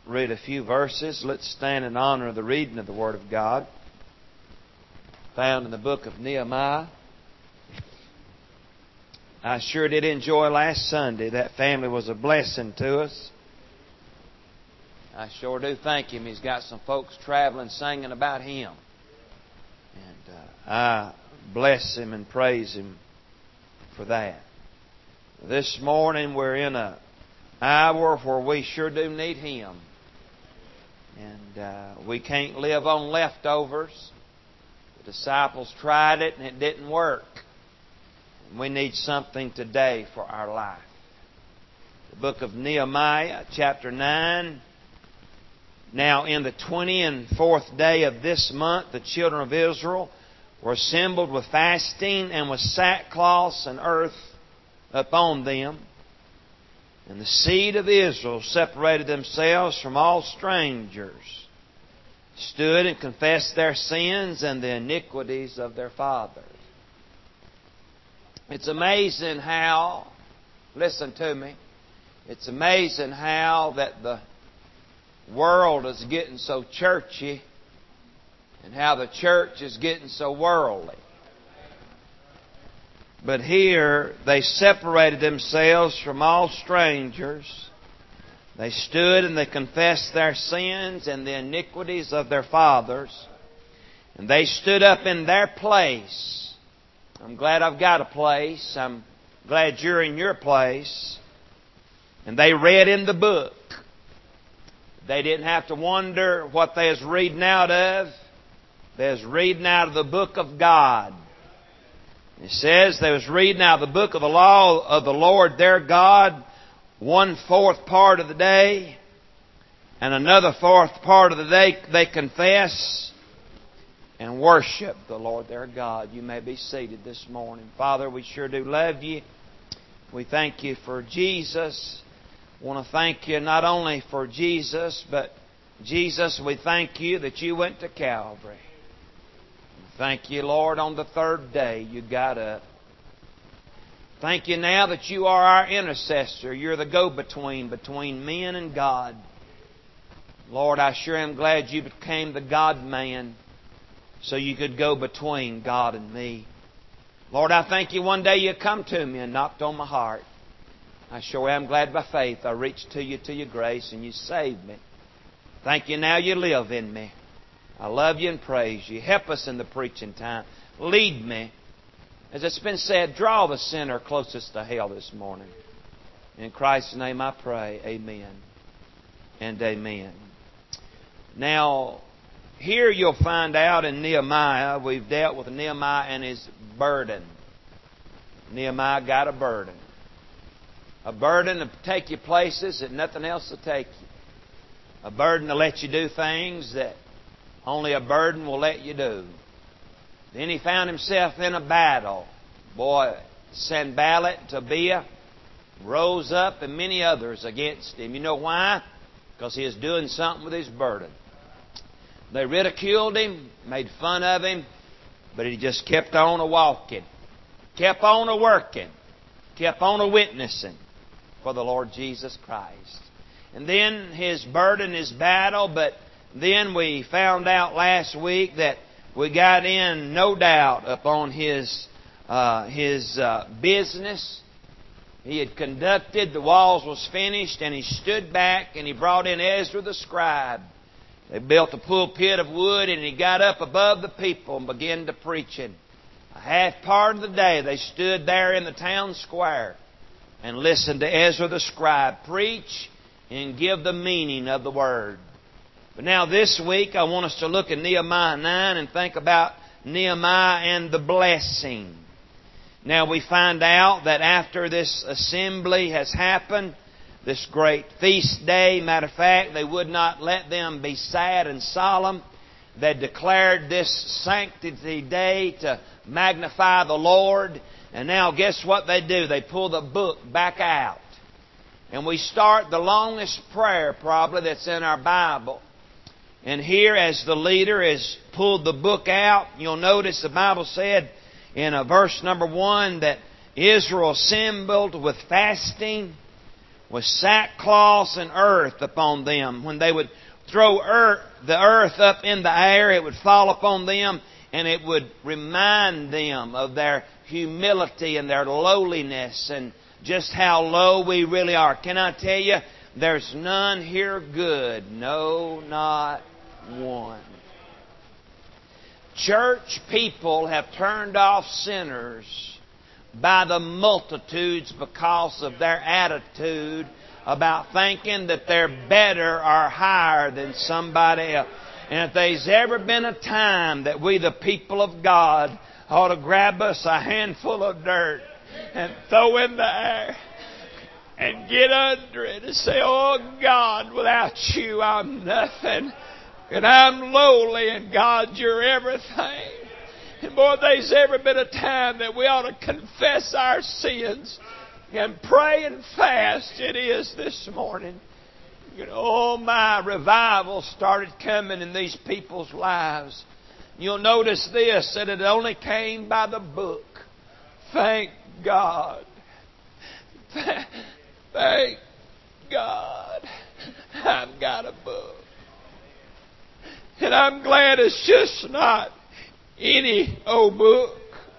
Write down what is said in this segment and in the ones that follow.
read a few verses. Let's stand in honor of the reading of the Word of God, found in the book of Nehemiah. I sure did enjoy last Sunday. That family was a blessing to us. I sure do thank Him. He's got some folks traveling singing about Him. And I bless Him and praise Him for that. This morning we're in an hour where we sure do need Him. And we can't live on leftovers. The disciples tried it and it didn't work. And we need something today for our life. The book of Nehemiah, chapter 9. Now in the 24th day of this month, the children of Israel were assembled with fasting and with sackcloth and earth upon them. And the seed of Israel separated themselves from all strangers, stood and confessed their sins and the iniquities of their fathers. It's amazing how, listen to me, it's amazing how that the world is getting so churchy and how the church is getting so worldly. But here they separated themselves from all strangers. They stood and they confessed their sins and the iniquities of their fathers. And they stood up in their place. I'm glad I've got a place. I'm glad you're in your place. And they read in the book. They didn't have to wonder what they was reading out of. They was reading out of the book of God. It says they was reading out of the book of the law of the Lord their God 1/4 part of the day, and another 4th part of the day they confess and worship the Lord their God. You may be seated this morning. Father, we sure do love You. We thank You for Jesus. I want to thank You not only for Jesus, but Jesus, we thank You that You went to Calvary. Thank You, Lord, on the 3rd day You got up. Thank You now that You are our intercessor. You're the go-between between men and God. Lord, I sure am glad You became the God-man so You could go between God and me. Lord, I thank You one day You come to me and knocked on my heart. I sure am glad by faith I reached to You to Your grace and You saved me. Thank You now You live in me. I love You and praise You. Help us in the preaching time. Lead me. As it's been said, draw the sinner closest to hell this morning. In Christ's name I pray. Amen and amen. Now, here you'll find out in Nehemiah, we've dealt with Nehemiah and his burden. Nehemiah got a burden. A burden to take you places that nothing else will take you. A burden to let you do things that only a burden will let you do. Then he found himself in a battle. Boy, Sanballat, Tobiah rose up and many others against him. You know why? Because he was doing something with his burden. They ridiculed him, made fun of him, but he just kept on a-walking, kept on a-working, kept on a-witnessing for the Lord Jesus Christ. And then his burden, his battle, but then we found out last week that we got in, no doubt, upon his business. He had conducted, the walls was finished, and he stood back and he brought in Ezra the scribe. They built a pulpit of wood and he got up above the people and began to preaching. A half part of the day they stood there in the town square and listened to Ezra the scribe preach and give the meaning of the Word. But now this week I want us to look at Nehemiah 9 and think about Nehemiah and the blessing. Now we find out that after this assembly has happened, this great feast day, matter of fact, they would not let them be sad and solemn. They declared this sanctity day to magnify the Lord. And now guess what they do? They pull the book back out. And we start the longest prayer probably that's in our Bible. And here as the leader has pulled the book out, you'll notice the Bible said in verse number 1 that Israel assembled with fasting with sackcloth and earth upon them. When they would throw the earth up in the air, it would fall upon them, and it would remind them of their humility and their lowliness and just how low we really are. Can I tell you, there's none here good. No, not one. Church people have turned off sinners by the multitudes because of their attitude about thinking that they're better or higher than somebody else. And if there's ever been a time that we, the people of God, ought to grab us a handful of dirt and throw in the air and get under it and say, "Oh God, without you I'm nothing. And I'm lowly, and God, you're everything." And boy, if there's ever been a time that we ought to confess our sins and pray and fast, it is this morning. Oh my, revival started coming in these people's lives. You'll notice this, that it only came by the book. Thank God. Thank God I've got a book. And I'm glad it's just not any old book.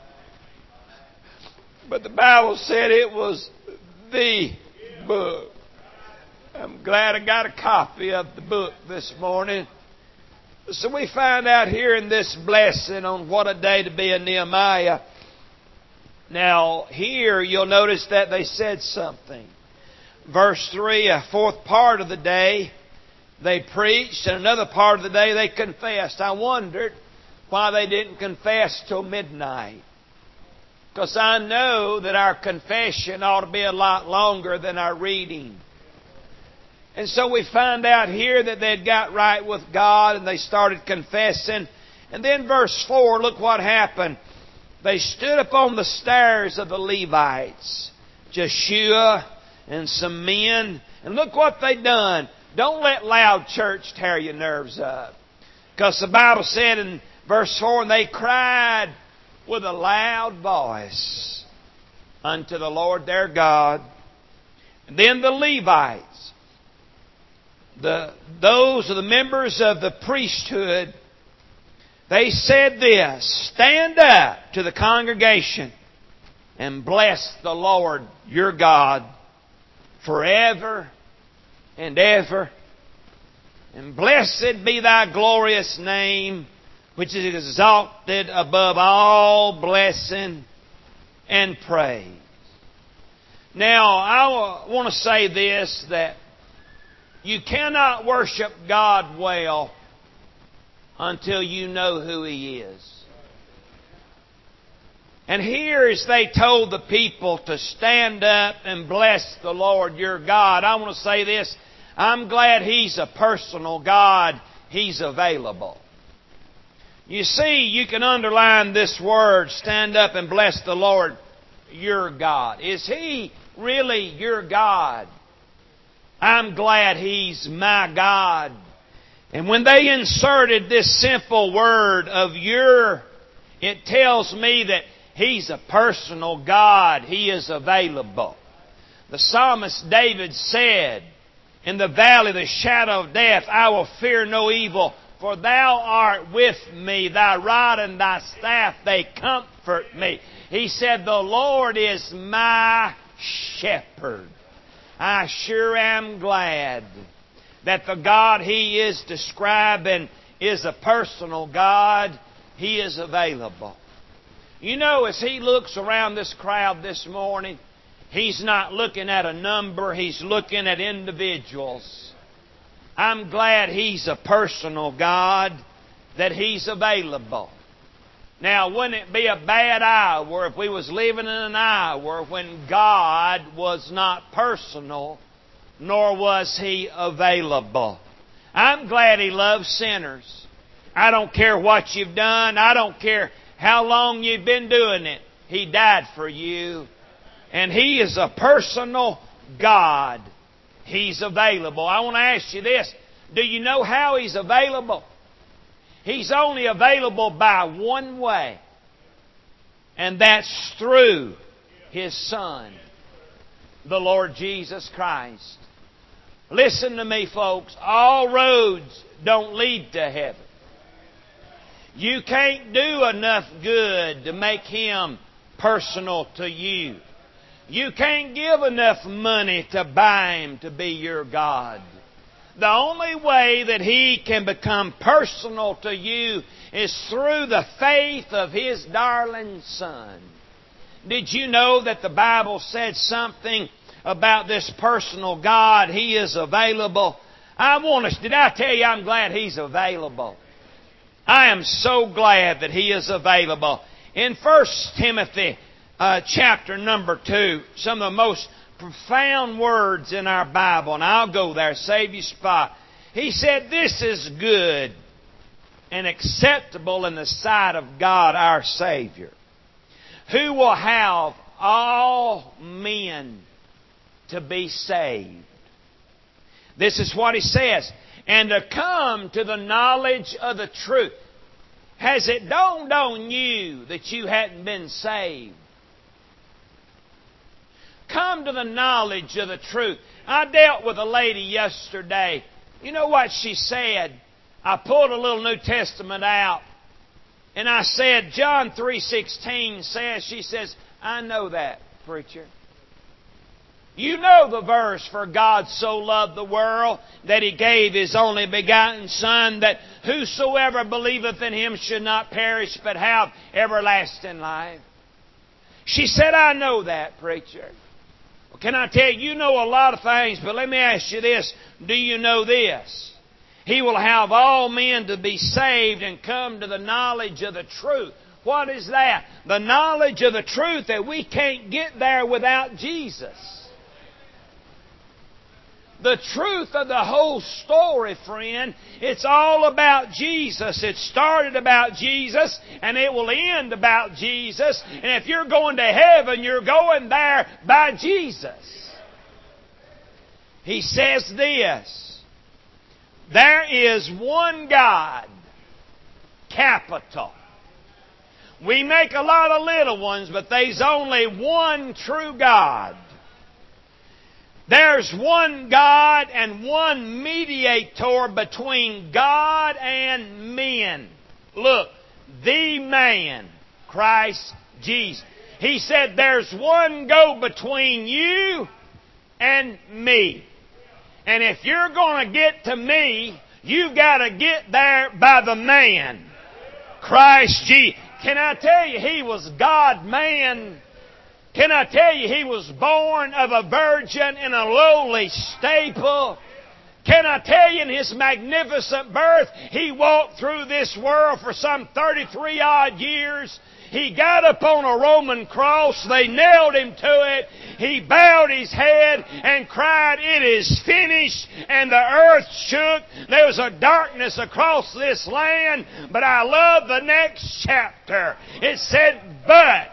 But the Bible said it was the book. I'm glad I got a copy of the book this morning. So we find out here in this blessing on what a day to be a Nehemiah. Now, here you'll notice that they said something. Verse 3, a fourth part of the day they preached, and another part of the day they confessed. I wondered why they didn't confess till midnight. Because I know that our confession ought to be a lot longer than our reading. And so we find out here that they'd got right with God and they started confessing. And then verse 4, look what happened. They stood upon the stairs of the Levites, Jeshua and some men. And look what they done. Don't let loud church tear your nerves up. Because the Bible said in verse 4, and they cried with a loud voice unto the Lord their God. And then the Levites, those are the members of the priesthood, they said this, "Stand up to the congregation and bless the Lord your God forever and ever. And blessed be thy glorious name, which is exalted above all blessing and praise." Now, I want to say this, that you cannot worship God well until you know who He is. And here, as they told the people to stand up and bless the Lord your God, I want to say this, I'm glad He's a personal God. He's available. You see, you can underline this word, stand up and bless the Lord your God. Is He really your God? I'm glad He's my God. And when they inserted this simple word of your, it tells me that He's a personal God. He is available. The psalmist David said, "In the valley of the shadow of death, I will fear no evil, for Thou art with me. Thy rod and Thy staff, they comfort me." He said, "The Lord is my shepherd." I sure am glad that the God He is describing is a personal God. He is available. You know, as He looks around this crowd this morning, He's not looking at a number. He's looking at individuals. I'm glad He's a personal God, that He's available. Now, wouldn't it be a bad hour if we was living in an hour when God was not personal, nor was He available? I'm glad He loves sinners. I don't care what you've done. I don't care how long you've been doing it. He died for you. And He is a personal God. He's available. I want to ask you this. Do you know how He's available? He's only available by one way. And that's through His Son. the Lord Jesus Christ. Listen to me, folks. All roads don't lead to heaven. You can't do enough good to make Him personal to you. You can't give enough money to buy Him to be your God. The only way that He can become personal to you is through the faith of His darling Son. Did you know that the Bible said something about this personal God? He is available. Did I tell you I'm glad He's available? I am so glad that He is available. In 1 Timothy chapter number 2, some of the most profound words in our Bible, and I'll go there, save you spot. He said, "This is good and acceptable in the sight of God our Savior, who will have all men to be saved." This is what He says. "And to come to the knowledge of the truth." Has it dawned on you that you hadn't been saved? Come to the knowledge of the truth. I dealt with a lady yesterday. You know what she said? I pulled a little New Testament out, and I said, John 3:16 says, she says, "I know that, preacher." You know the verse, "For God so loved the world that He gave His only begotten Son, that whosoever believeth in Him should not perish but have everlasting life." She said, "I know that, preacher." Well, can I tell you, you know a lot of things, but let me ask you this. Do you know this? He will have all men to be saved and come to the knowledge of the truth. What is that? The knowledge of the truth, that we can't get there without Jesus. The truth of the whole story, friend, it's all about Jesus. It started about Jesus, and it will end about Jesus. And if you're going to heaven, you're going there by Jesus. He says this: there is one God, capital. We make a lot of little ones, but there's only one true God. There's one God and one mediator between God and men. Look, the man, Christ Jesus. He said, there's one go between you and me. And if you're going to get to me, you've got to get there by the man, Christ Jesus. Can I tell you, He was God-man? Can I tell you, He was born of a virgin in a lowly stable? Can I tell you, in His magnificent birth, He walked through this world for some 33-odd years. He got up on a Roman cross. They nailed Him to it. He bowed His head and cried, "It is finished." And the earth shook. There was a darkness across this land. But I love the next chapter. It said, But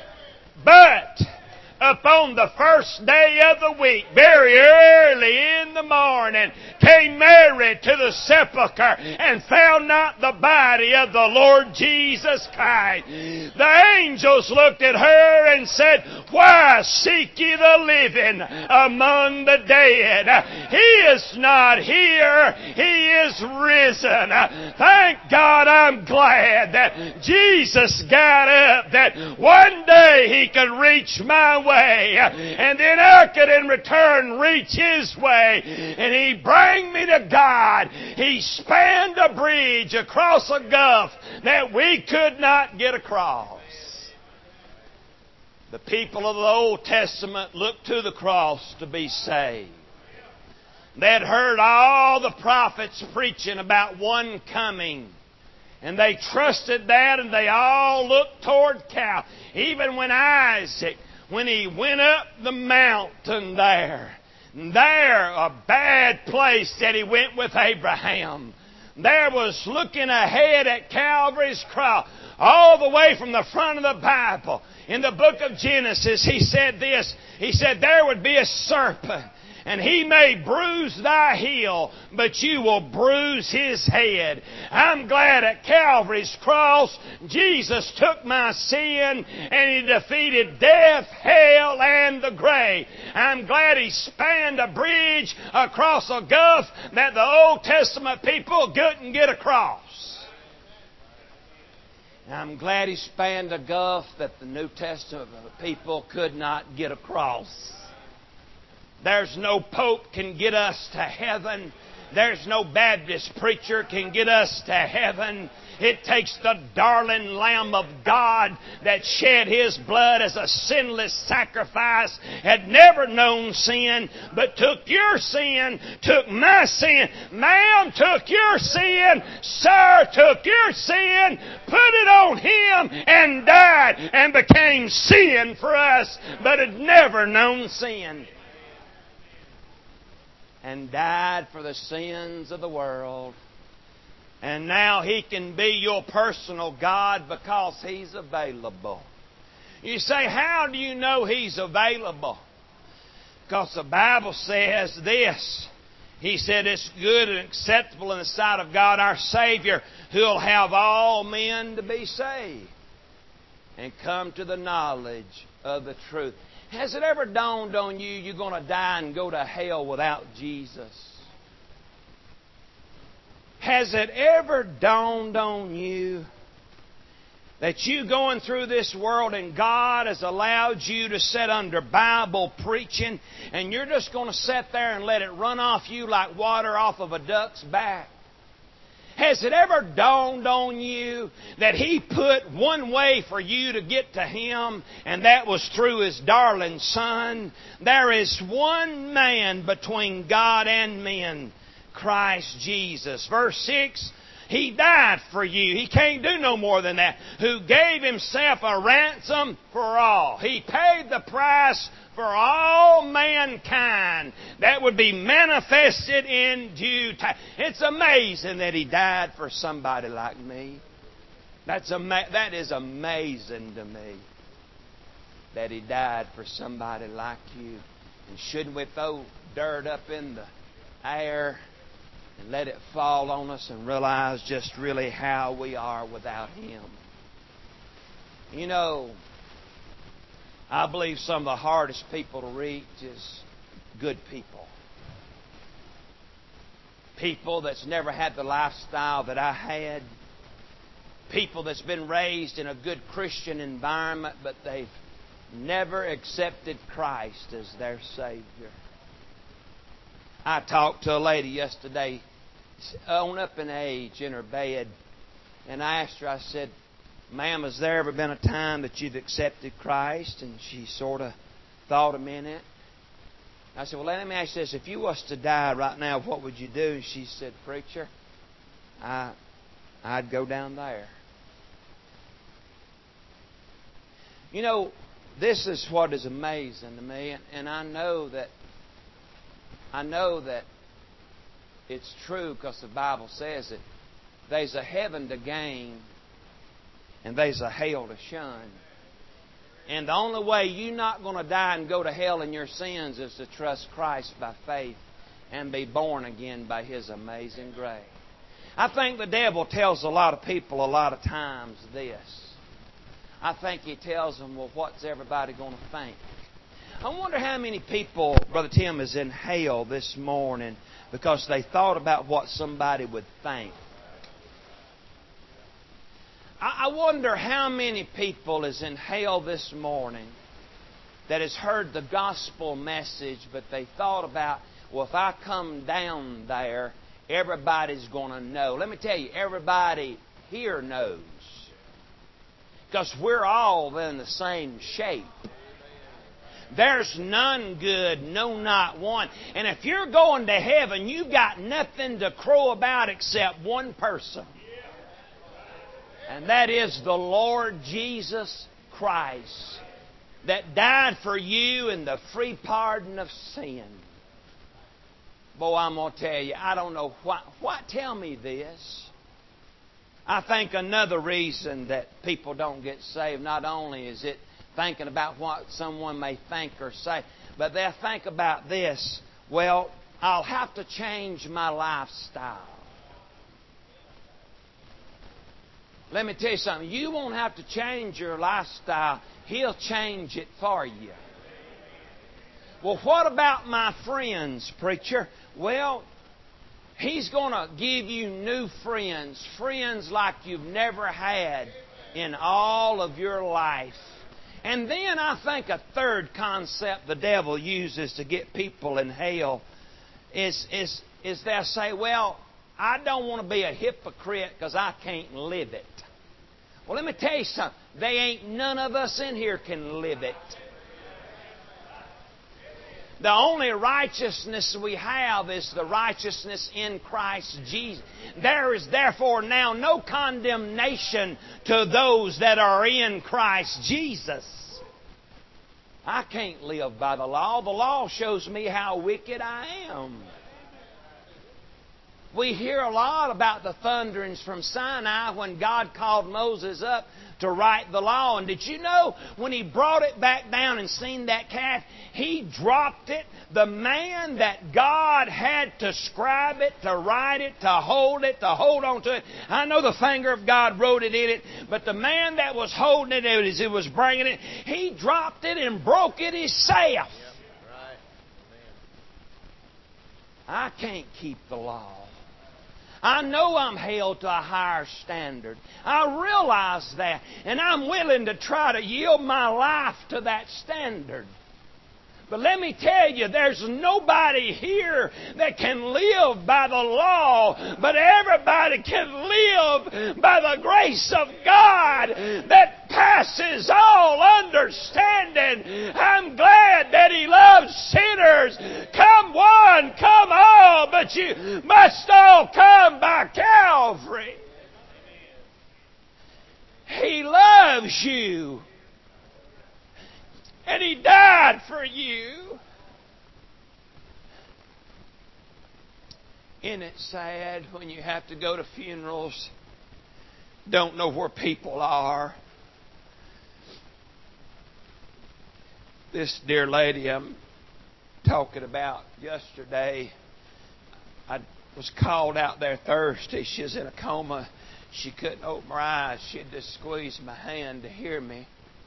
upon the first day of the week, very early in the morning, came Mary to the sepulchre and found not the body of the Lord Jesus Christ. The angels looked at her and said, "Why seek ye the living among the dead? He is not here. He is risen." Thank God, I'm glad that Jesus got up, that one day He could reach my way, and then I could in return reach His way, and He bring me to God. He spanned a bridge across a gulf that we could not get across. The people of the Old Testament looked to the cross to be saved. They'd heard all the prophets preaching about one coming, and they trusted that, and they all looked toward Calvary. Even when Isaac, when he went up the mountain there, a bad place that he went with Abraham. There was looking ahead at Calvary's cross, all the way from the front of the Bible. In the book of Genesis, he said this. He said there would be a serpent, And he may bruise thy heel, but you will bruise his head. I'm glad at Calvary's cross, Jesus took my sin and He defeated death, hell, and the grave. I'm glad He spanned a bridge across a gulf that the Old Testament people couldn't get across. I'm glad He spanned a gulf that the New Testament people could not get across. There's no pope can get us to heaven. There's no Baptist preacher can get us to heaven. It takes the darling Lamb of God that shed His blood as a sinless sacrifice, had never known sin, but took your sin, took my sin. Ma'am, took your sin. Sir, took your sin, put it on Him, and died and became sin for us, but had never known sin. And died for the sins of the world. And now He can be your personal God because He's available. You say, how do you know He's available? Because the Bible says this. He said it's good and acceptable in the sight of God our Savior, who'll have all men to be saved and come to the knowledge of the truth. Has it ever dawned on you you're going to die and go to hell without Jesus? Has it ever dawned on you that you going through this world and God has allowed you to sit under Bible preaching and you're just going to sit there and let it run off you like water off of a duck's back? Has it ever dawned on you that He put one way for you to get to Him, and that was through His darling Son? There is one man between God and men, Christ Jesus. Verse 6, He died for you. He can't do no more than that. Who gave Himself a ransom for all. He paid the price for all mankind that would be manifested in due time. It's amazing that He died for somebody like me. That is amazing to me, that He died for somebody like you. And shouldn't we throw dirt up in the air and let it fall on us and realize just really how we are without Him? You know, I believe some of the hardest people to reach is good people. People that's never had the lifestyle that I had. People that's been raised in a good Christian environment, but they've never accepted Christ as their Savior. I talked to a lady yesterday, on up in age, in her bed, and I asked her, I said, ma'am, has there ever been a time that you've accepted Christ? And she sort of thought a minute. I said, well, let me ask you this. If you was to die right now, what would you do? And she said, preacher, I'd go down there. You know, this is what is amazing to me. And I know that it's true because the Bible says it. There's a heaven to gain and there's a hell to shun. And the only way you're not going to die and go to hell in your sins is to trust Christ by faith and be born again by His amazing grace. I think the devil tells a lot of people a lot of times this. I think he tells them, well, what's everybody going to think? I wonder how many people, Brother Tim, is in hell this morning because they thought about what somebody would think. I wonder how many people is in hell this morning that has heard the gospel message, but they thought about, well, if I come down there, everybody's going to know. Let me tell you, everybody here knows. Because we're all in the same shape. There's none good, no, not one. And if you're going to heaven, you've got nothing to crow about except one person. And that is the Lord Jesus Christ, that died for you in the free pardon of sin. Boy, I'm going to tell you, I don't know why. Tell me this. I think another reason that people don't get saved, not only is it thinking about what someone may think or say, but they'll think about this. Well, I'll have to change my lifestyle. Let me tell you something. You won't have to change your lifestyle. He'll change it for you. Well, what about my friends, preacher? Well, He's going to give you new friends. Friends like you've never had in all of your life. And then I think a third concept the devil uses to get people in hell is they'll say, well, I don't want to be a hypocrite because I can't live it. Well, let me tell you something. They ain't none of us in here can live it. The only righteousness we have is the righteousness in Christ Jesus. There is therefore now no condemnation to those that are in Christ Jesus. I can't live by the law. The law shows me how wicked I am. We hear a lot about the thunderings from Sinai when God called Moses up to write the law. And did you know when He brought it back down and seen that calf, He dropped it. The man that God had to scribe it, to write it, to hold on to it. I know the finger of God wrote it in it, but the man that was holding it as it was bringing it, he dropped it and broke it himself. I can't keep the law. I know I'm held to a higher standard. I realize that. And I'm willing to try to yield my life to that standard. But let me tell you, there's nobody here that can live by the law, but everybody can live by the grace of God that passes all understanding. I'm glad that He loves sinners. Come one, come all, but you must all come by Calvary. He loves you. And He died for you. Isn't it sad when you have to go to funerals, don't know where people are? This dear lady I'm talking about yesterday, I was called out there Thursday. She was in a coma. She couldn't open her eyes. She had just squeezed my hand to hear me.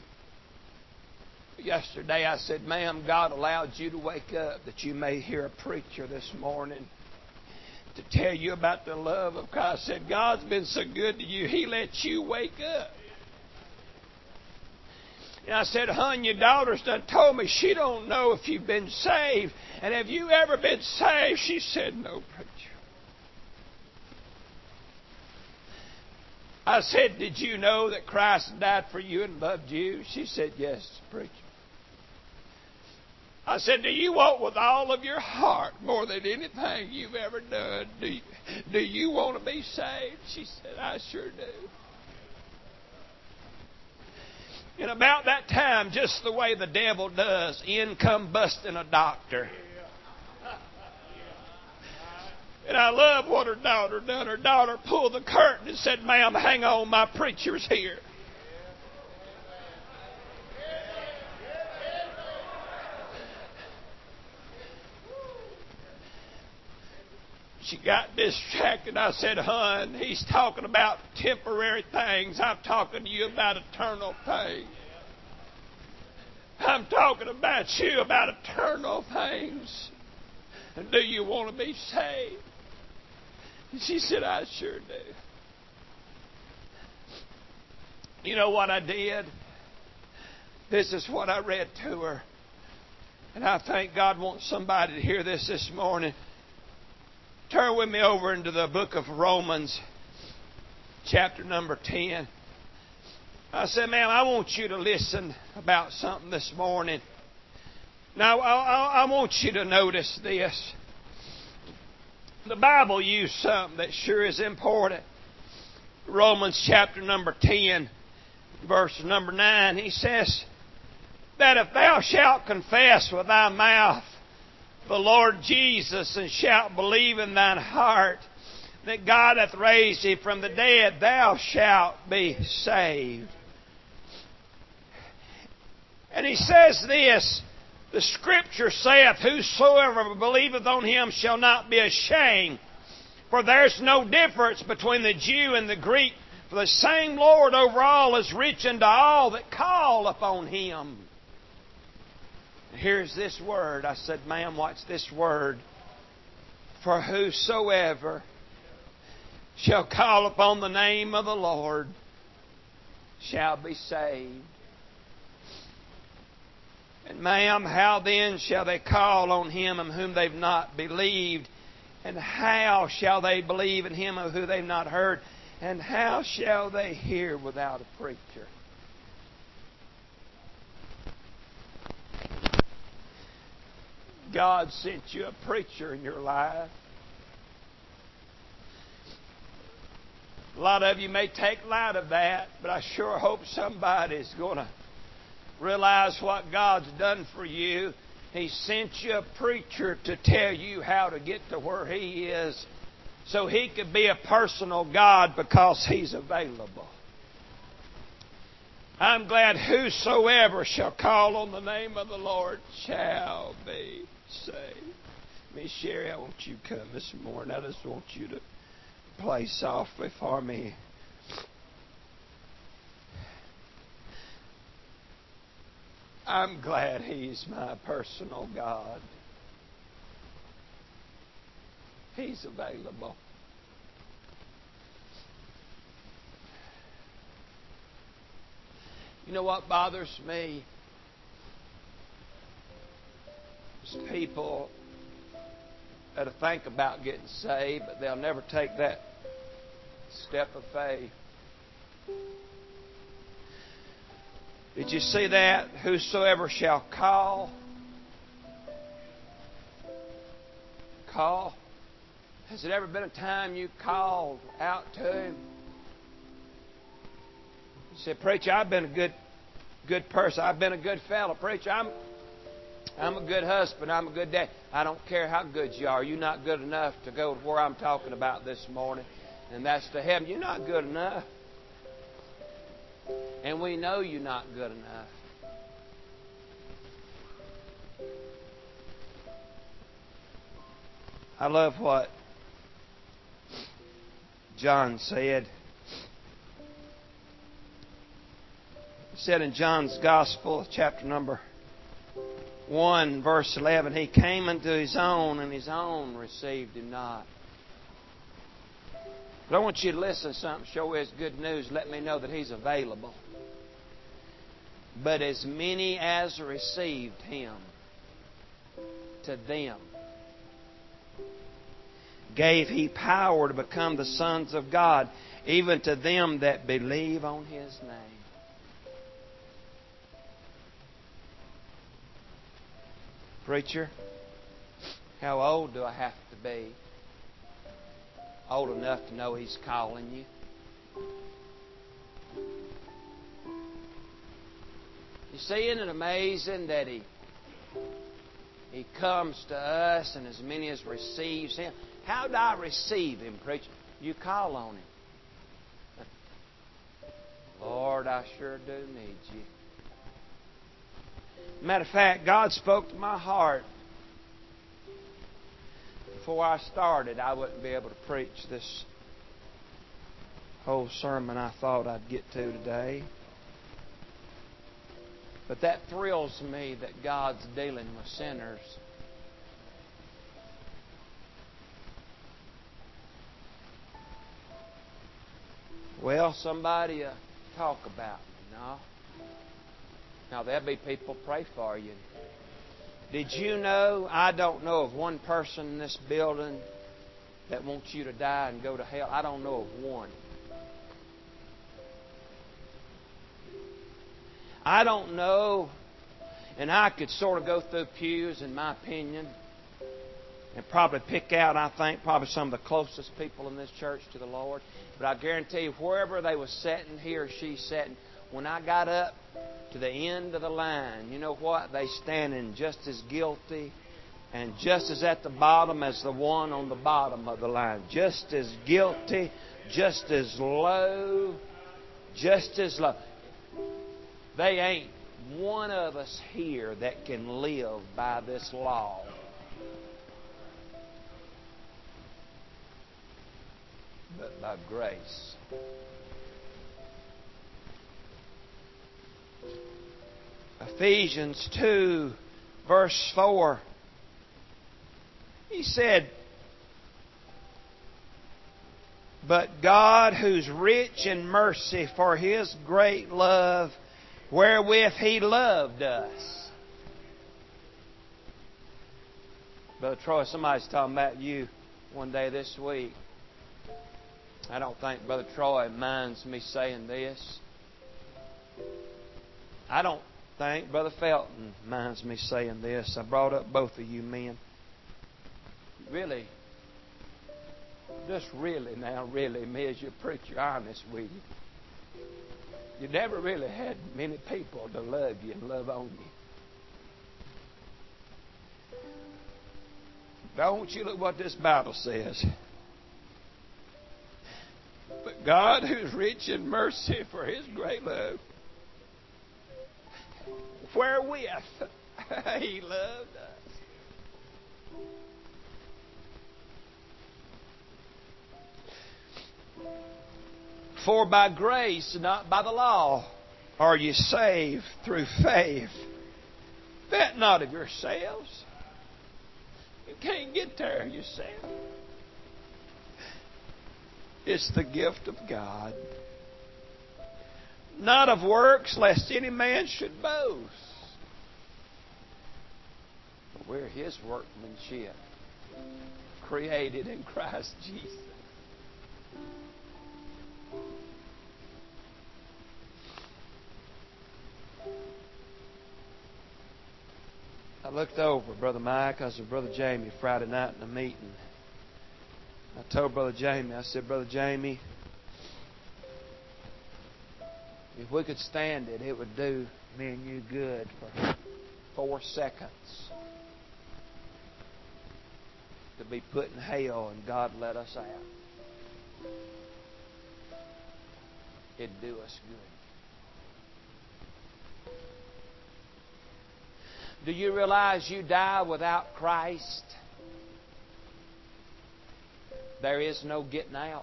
Yesterday I said, ma'am, God allowed you to wake up that you may hear a preacher this morning to tell you about the love of God. I said, God's been so good to you, He let you wake up. And I said, hon, your daughter's done told me she don't know if you've been saved. And have you ever been saved? She said, no, preacher. I said, did you know that Christ died for you and loved you? She said, yes, preacher. I said, do you want with all of your heart, more than anything you've ever done, do you want to be saved? She said, I sure do. And about that time, just the way the devil does, in come busting a doctor. And I love what her daughter done. Her daughter pulled the curtain and said, ma'am, hang on, my preacher's here. She got distracted. I said, hon, he's talking about temporary things. I'm talking to you about eternal things. I'm talking about you about eternal things. And do you want to be saved? And she said, I sure do. You know what I did? This is what I read to her. And I think God wants somebody to hear this morning. Turn with me over into the book of Romans, chapter number 10. I said, ma'am, I want you to listen about something this morning. Now, I want you to notice this. The Bible used something that sure is important. Romans chapter number 10, verse number 9, he says that if thou shalt confess with thy mouth the Lord Jesus, and shalt believe in thine heart that God hath raised Him from the dead, thou shalt be saved. And he says this, The Scripture saith, Whosoever believeth on Him shall not be ashamed. For there's no difference between the Jew and the Greek. For the same Lord over all is rich unto all that call upon Him. Here's this word. I said, ma'am, what's this word? For whosoever shall call upon the name of the Lord shall be saved. And ma'am, how then shall they call on Him in whom they've not believed? And how shall they believe in Him of whom they've not heard? And how shall they hear without a preacher? God sent you a preacher in your life. A lot of you may take light of that, but I sure hope somebody's going to realize what God's done for you. He sent you a preacher to tell you how to get to where He is, so He could be a personal God because He's available. I'm glad whosoever shall call on the name of the Lord shall be saved. Miss Sherry, I want you to come this morning. I just want you to play softly for me. I'm glad He's my personal God. He's available. You know what bothers me? It's people that think about getting saved, but they'll never take that step of faith. Did you see that? Whosoever shall call. Call. Has it ever been a time you called out to Him? You said, Preacher, I've been a good person. I've been a good fellow. Preacher, I'm a good husband. I'm a good dad. I don't care how good you are. You're not good enough to go to where I'm talking about this morning. And that's to heaven. You're not good enough. And we know you're not good enough. I love what John said. He said in John's Gospel, chapter number 1, verse 11, He came unto His own, and His own received Him not. But I want you to listen to something, show His good news, let me know that He's available. But as many as received Him, to them gave He power to become the sons of God, even to them that believe on His name. Preacher, how old do I have to be? Old enough to know He's calling you. You see, isn't it amazing that He comes to us, and as many as receives Him? How do I receive Him, preacher? You call on Him. Lord, I sure do need you. Matter of fact, God spoke to my heart. Before I started, I wouldn't be able to preach this whole sermon I thought I'd get to today. But that thrills me that God's dealing with sinners. Well, somebody talk about me. No. Now, there'll be people pray for you. Did you know, I don't know of one person in this building that wants you to die and go to hell. I don't know of one. I don't know, and I could sort of go through pews, in my opinion, and probably pick out, I think, probably some of the closest people in this church to the Lord. But I guarantee you, wherever they was sitting, he or she sitting, when I got up to the end of the line, you know what? They standing just as guilty and just as at the bottom as the one on the bottom of the line. Just as guilty, just as low, just as low. They ain't one of us here that can live by this law. But by grace. Ephesians 2, verse 4. He said, "But God, who's rich in mercy, for His great love, wherewith He loved us." Brother Troy, somebody's talking about you one day this week. I don't think Brother Troy minds me saying this. I don't think Brother Felton minds me saying this. I brought up both of you men. Really, just really now, really, me as your preacher, honest with you. You never really had many people to love you and love on you. Don't you look what this Bible says. But God, who's rich in mercy for His great love, wherewith He loved us. For by grace, not by the law, are you saved through faith. That not of yourselves. You can't get there yourself. It's the gift of God. Not of works, lest any man should boast. But we're His workmanship, created in Christ Jesus. I looked over Brother Mike, I was with Brother Jamie Friday night in a meeting. I told Brother Jamie, I said, "Brother Jamie, if we could stand it, it would do me and you good for 4 seconds to be put in hell and God let us out. It'd do us good." Do you realize you die without Christ? There is no getting out.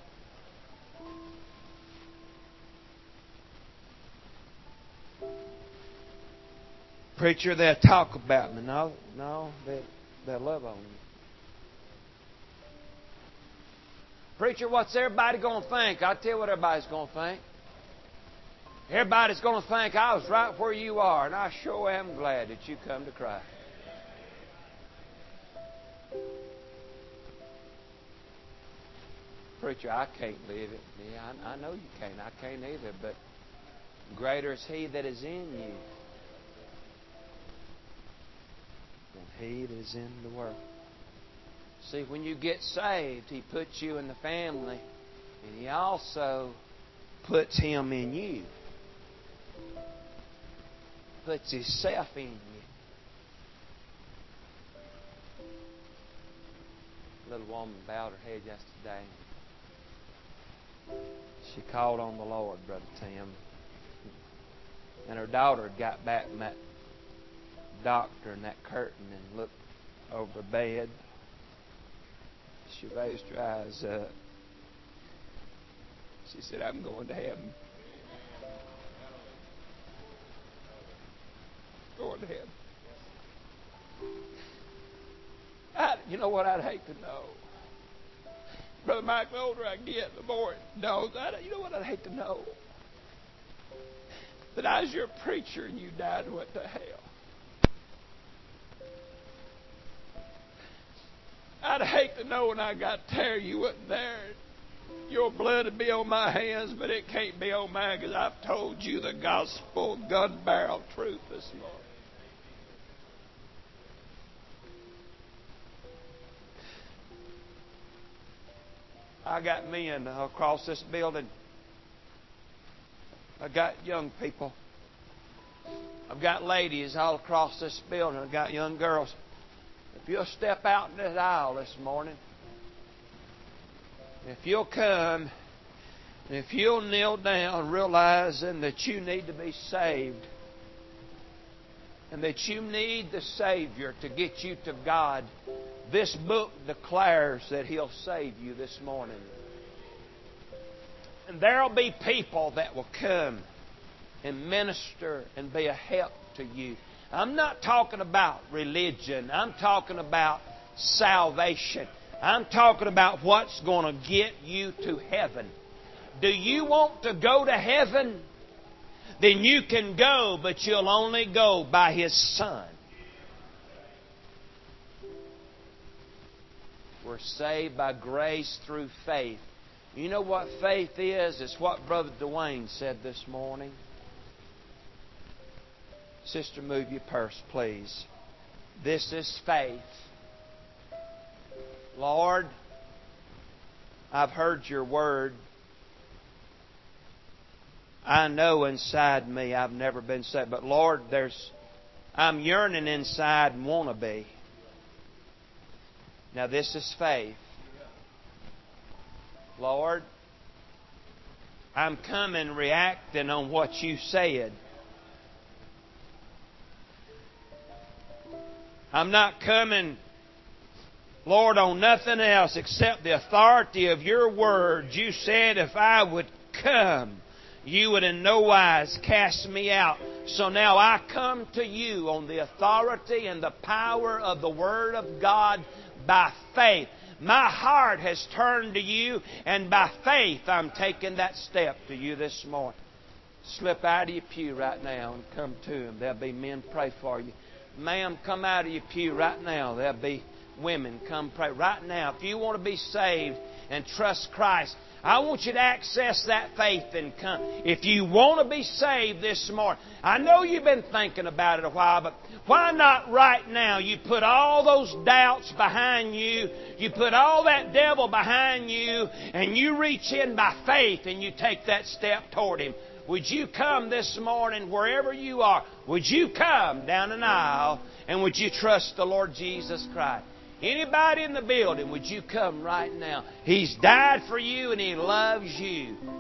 Preacher, they'll talk about me. No, they'll love on you. Preacher, what's everybody going to think? I'll tell you what everybody's going to think. Everybody's going to think I was right where you are, and I sure am glad that you come to Christ. Preacher, I can't live it. Yeah, I know you can't. I can't either, but greater is He that is in you than he that is in the world. See, when you get saved, He puts you in the family, and He also puts Him in you. Puts Himself in you. A little woman bowed her head yesterday. She called on the Lord, Brother Tim. And her daughter got back from that doctor and that curtain and looked over the bed. She raised her eyes up. She said, "I'm going to heaven. Going to heaven." You know what I'd hate to know? Brother Mike, the older I get, the more it knows. You know what I'd hate to know? That I was your preacher and you died and went to hell. I'd hate to know when I got there you wasn't there. Your blood would be on my hands, but it can't be on mine because I've told you the gospel gun barrel truth this morning. I got men across this building. I got young people. I've got ladies all across this building. I've got young girls. If you'll step out in this aisle this morning, if you'll come, and if you'll kneel down realizing that you need to be saved, and that you need the Savior to get you to God, this book declares that He'll save you this morning. And there'll be people that will come and minister and be a help to you. I'm not talking about religion. I'm talking about salvation. I'm talking about what's going to get you to heaven. Do you want to go to heaven? Then you can go, but you'll only go by His Son. We're saved by grace through faith. You know what faith is? It's what Brother Dwayne said this morning. Sister, move your purse, please. This is faith. Lord, I've heard Your Word. I know inside me I've never been saved. But Lord, I'm yearning inside and want to be. Now this is faith. Lord, I'm coming reacting on what You said. I'm not coming, Lord, on nothing else except the authority of Your Word. You said if I would come, You would in no wise cast me out. So now I come to You on the authority and the power of the Word of God by faith. My heart has turned to You, and by faith I'm taking that step to You this morning. Slip out of your pew right now and come to Him. There'll be men pray for you. Ma'am, come out of your pew right now. There'll be women come pray right now. If you want to be saved and trust Christ, I want you to access that faith and come. If you want to be saved this morning, I know you've been thinking about it a while, but why not right now? You put all those doubts behind you. You put all that devil behind you, and you reach in by faith and you take that step toward Him. Would you come this morning, wherever you are? Would you come down an aisle and would you trust the Lord Jesus Christ? Anybody in the building, would you come right now? He's died for you and He loves you.